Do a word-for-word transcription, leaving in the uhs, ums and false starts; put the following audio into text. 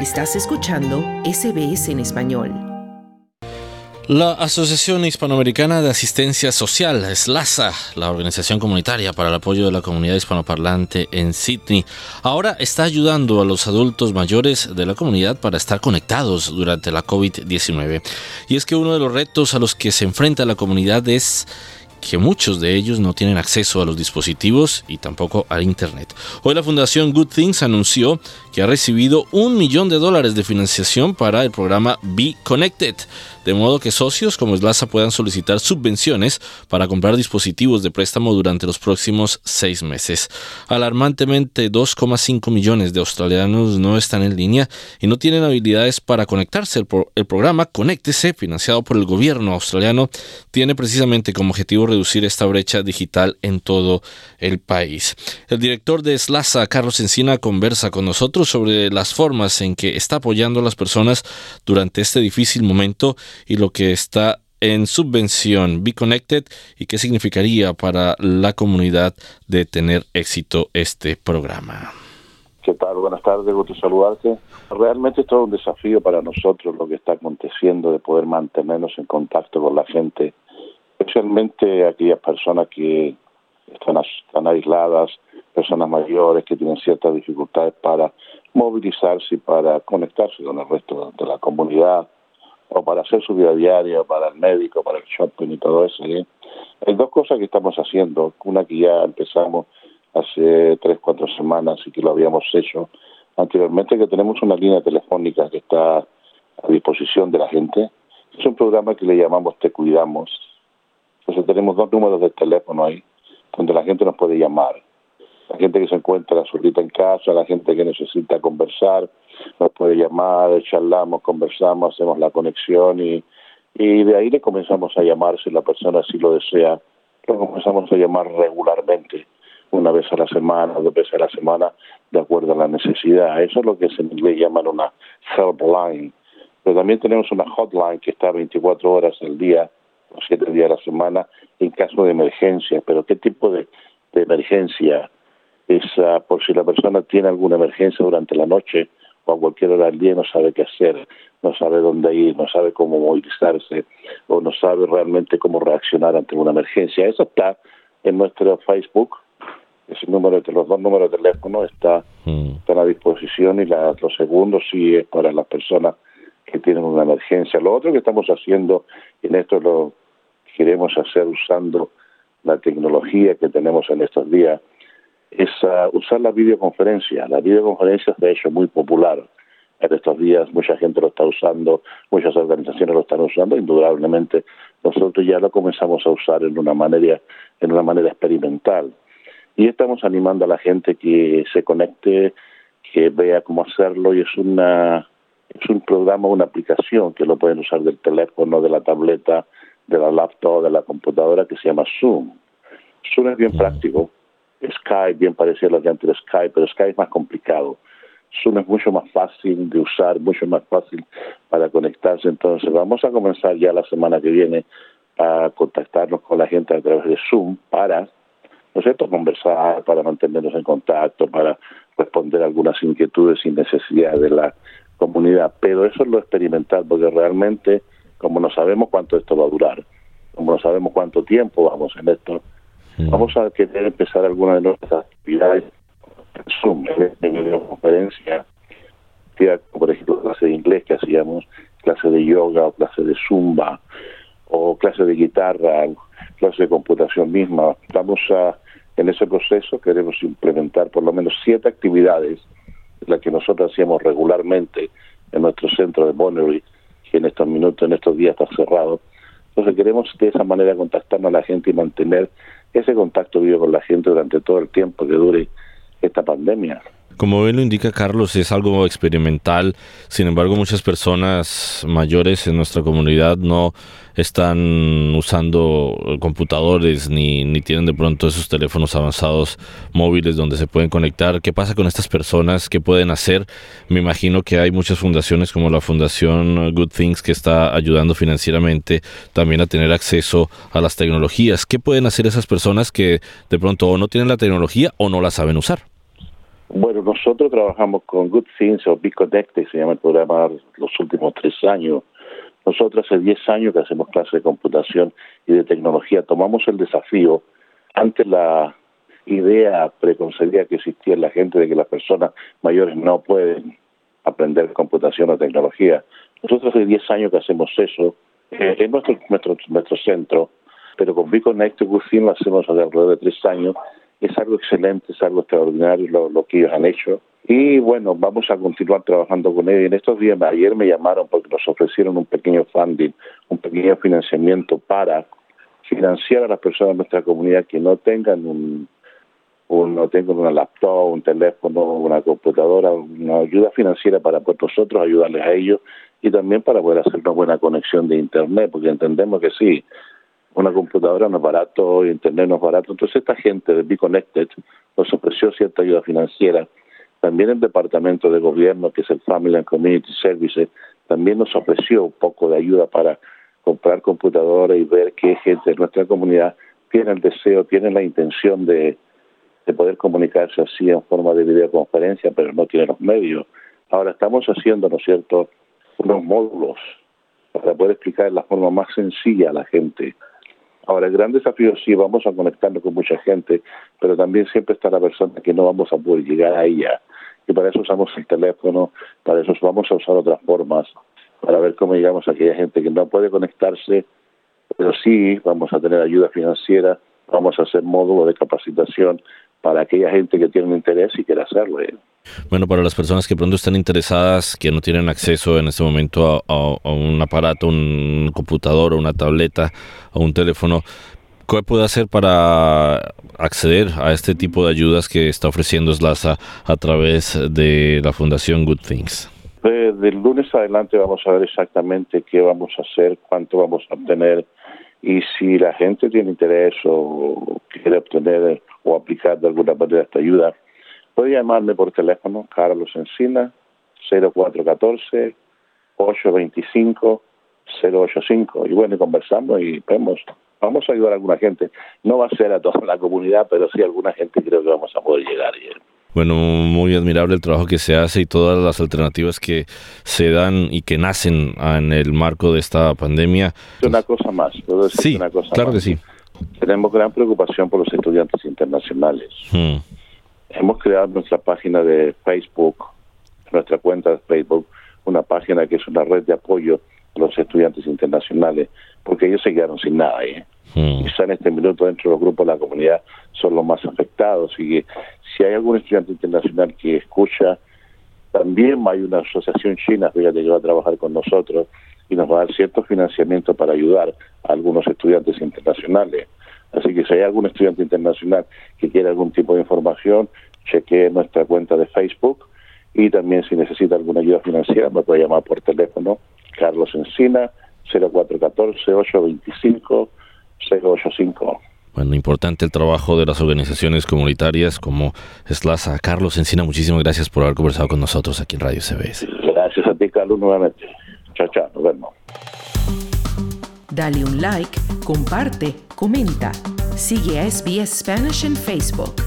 Estás escuchando S B S en español. La Asociación Hispanoamericana de Asistencia Social, SLASA, la organización comunitaria para el apoyo de la comunidad hispanoparlante en Sydney, ahora está ayudando a los adultos mayores de la comunidad para estar conectados durante la covid diecinueve. Y es que uno de los retos a los que se enfrenta la comunidad es que muchos de ellos no tienen acceso a los dispositivos y tampoco al Internet. Hoy la Fundación Good Things anunció que ha recibido un millón de dólares de financiación para el programa Be Connected, de modo que socios como SLASA puedan solicitar subvenciones para comprar dispositivos de préstamo durante los próximos seis meses. Alarmantemente, dos coma cinco millones de australianos no están en línea y no tienen habilidades para conectarse. El, pro- el programa Conéctese, financiado por el gobierno australiano, tiene precisamente como objetivo reducir esta brecha digital en todo el país. El director de SLASA, Carlos Encina, conversa con nosotros sobre las formas en que está apoyando a las personas durante este difícil momento y lo que está en subvención Be Connected y qué significaría para la comunidad de tener éxito este programa. ¿Qué tal? Buenas tardes, gusto saludarte. Realmente es todo un desafío para nosotros lo que está aconteciendo de poder mantenernos en contacto con la gente, especialmente aquellas personas que están, están aisladas, personas mayores que tienen ciertas dificultades para movilizarse y para conectarse con el resto de la comunidad, o para hacer su vida diaria, para el médico, para el shopping y todo eso. ¿eh? Hay dos cosas que estamos haciendo. Una que ya empezamos hace tres, cuatro semanas y que lo habíamos hecho anteriormente, que tenemos una línea telefónica que está a disposición de la gente. Es un programa que le llamamos Te Cuidamos. Entonces tenemos dos números de teléfono ahí, donde la gente nos puede llamar. La gente que se encuentra solita en casa, la gente que necesita conversar, nos puede llamar, charlamos, conversamos, hacemos la conexión y, y de ahí le comenzamos a llamar, si la persona así lo desea, lo comenzamos a llamar regularmente, una vez a la semana, dos veces a la semana, de acuerdo a la necesidad. Eso es lo que en inglés llaman una helpline. Pero también tenemos una hotline que está veinticuatro horas al día, o siete días a la semana, en caso de emergencia. Pero ¿qué tipo de, de emergencia? Es uh, por si la persona tiene alguna emergencia durante la noche o a cualquier hora del día y no sabe qué hacer, no sabe dónde ir, no sabe cómo movilizarse o no sabe realmente cómo reaccionar ante una emergencia. Eso está en nuestro Facebook. Ese número de los dos números de teléfono está, mm. está a disposición y la, los segundos sí es para las personas que tienen una emergencia. Lo otro que estamos haciendo, y en esto lo queremos hacer usando la tecnología que tenemos en estos días, es uh, usar la videoconferencia. La videoconferencia se ha hecho muy popular en estos días, mucha gente lo está usando, muchas organizaciones lo están usando, indudablemente nosotros ya lo comenzamos a usar en una manera, en una manera experimental. Y estamos animando a la gente que se conecte, que vea cómo hacerlo, y es una es un programa, una aplicación que lo pueden usar del teléfono, de la tableta, de la laptop, de la computadora, que se llama Zoom. Zoom es bien práctico. Skype, bien parecido a lo que antes era Skype, pero Skype es más complicado. Zoom es mucho más fácil de usar, mucho más fácil para conectarse. Entonces vamos a comenzar ya la semana que viene a contactarnos con la gente a través de Zoom para, ¿no es cierto?, conversar, para mantenernos en contacto, para responder algunas inquietudes y necesidades de la comunidad. Pero eso es lo experimental, porque realmente, como no sabemos cuánto esto va a durar, como no sabemos cuánto tiempo vamos en esto, vamos a querer empezar alguna de nuestras actividades en Zoom, en videoconferencia, por ejemplo, clase de inglés que hacíamos, clase de yoga o clase de zumba, o clase de guitarra, clase de computación misma. Estamos a, en ese proceso, queremos implementar por lo menos siete actividades, las que nosotros hacíamos regularmente en nuestro centro de Bonneville, que en estos minutos, en estos días está cerrado. Entonces queremos de esa manera contactarnos a la gente y mantener ese contacto vivo con la gente durante todo el tiempo que dure esta pandemia. Como bien lo indica Carlos, es algo experimental. Sin embargo, muchas personas mayores en nuestra comunidad no están usando computadores ni, ni tienen de pronto esos teléfonos avanzados móviles donde se pueden conectar. ¿Qué pasa con estas personas? ¿Qué pueden hacer? Me imagino que hay muchas fundaciones como la Fundación Good Things que está ayudando financieramente también a tener acceso a las tecnologías. ¿Qué pueden hacer esas personas que de pronto o no tienen la tecnología o no la saben usar? Bueno, nosotros trabajamos con Good Things o Be Connected, se llama el programa, los últimos tres años. Nosotros hace diez años que hacemos clases de computación y de tecnología. Tomamos el desafío ante la idea preconcebida que existía en la gente de que las personas mayores no pueden aprender computación o tecnología. Nosotros hace diez años que hacemos eso. Eh, es nuestro, nuestro, nuestro centro, pero con Be Connected Good Things lo hacemos hace alrededor de tres años. Es algo excelente, es algo extraordinario lo, lo que ellos han hecho. Y bueno, vamos a continuar trabajando con ellos. En estos días, ayer me llamaron porque nos ofrecieron un pequeño funding, un pequeño financiamiento para financiar a las personas de nuestra comunidad que no tengan un, un no tengan una laptop, un teléfono, una computadora, una ayuda financiera para poder nosotros ayudarles a ellos y también para poder hacer una buena conexión de internet, porque entendemos que sí, una computadora no es barato, internet no es barato. Entonces esta gente de Be Connected nos ofreció cierta ayuda financiera. También el Departamento de Gobierno, que es el Family and Community Services, también nos ofreció un poco de ayuda para comprar computadoras y ver qué gente de nuestra comunidad tiene el deseo, tiene la intención de, de poder comunicarse así en forma de videoconferencia, pero no tiene los medios. Ahora estamos haciendo, ¿no es cierto?, unos módulos para poder explicar de la forma más sencilla a la gente. Ahora, el gran desafío sí, vamos a conectarnos con mucha gente, pero también siempre está la persona que no vamos a poder llegar a ella. Y para eso usamos el teléfono, para eso vamos a usar otras formas, para ver cómo llegamos a aquella gente que no puede conectarse, pero sí vamos a tener ayuda financiera, vamos a hacer módulos de capacitación para aquella gente que tiene un interés y quiere hacerlo. ¿eh? Bueno, para las personas que pronto están interesadas, que no tienen acceso en este momento a, a, a un aparato, un computador, una tableta o un teléfono, ¿qué puede hacer para acceder a este tipo de ayudas que está ofreciendo SLASA a través de la Fundación Good Things? Pues del lunes adelante vamos a ver exactamente qué vamos a hacer, cuánto vamos a obtener y si la gente tiene interés o quiere obtener o aplicar de alguna manera esta ayuda, puede llamarme por teléfono, Carlos Encina, cero cuatro uno cuatro, ocho dos cinco, cero ocho cinco. Y bueno, conversamos y vemos, vamos a ayudar a alguna gente. No va a ser a toda la comunidad, pero sí a alguna gente creo que vamos a poder llegar. Bueno, muy admirable el trabajo que se hace y todas las alternativas que se dan y que nacen en el marco de esta pandemia. Una cosa más, ¿puedo decir sí, una cosa claro más? que sí. Tenemos gran preocupación por los estudiantes internacionales. Hmm. Hemos creado nuestra página de Facebook, nuestra cuenta de Facebook, una página que es una red de apoyo a los estudiantes internacionales, porque ellos se quedaron sin nada. ¿eh? Mm. Quizá en este minuto dentro de los grupos de la comunidad son los más afectados. Y que si hay algún estudiante internacional que escucha, también hay una asociación china, fíjate, que va a trabajar con nosotros y nos va a dar cierto financiamiento para ayudar a algunos estudiantes internacionales. Así que si hay algún estudiante internacional que quiere algún tipo de información, chequee nuestra cuenta de Facebook y también si necesita alguna ayuda financiera me puede llamar por teléfono Carlos Encina cero cuatro uno cuatro, ocho dos cinco, cero ocho cinco. Bueno, importante el trabajo de las organizaciones comunitarias como SLASA. Carlos Encina, muchísimas gracias por haber conversado con nosotros aquí en Radio S B S. Gracias a ti, Carlos, nuevamente. Chao, chao, nos vemos. Dale un like, comparte, comenta. Sigue a S B S Spanish en Facebook.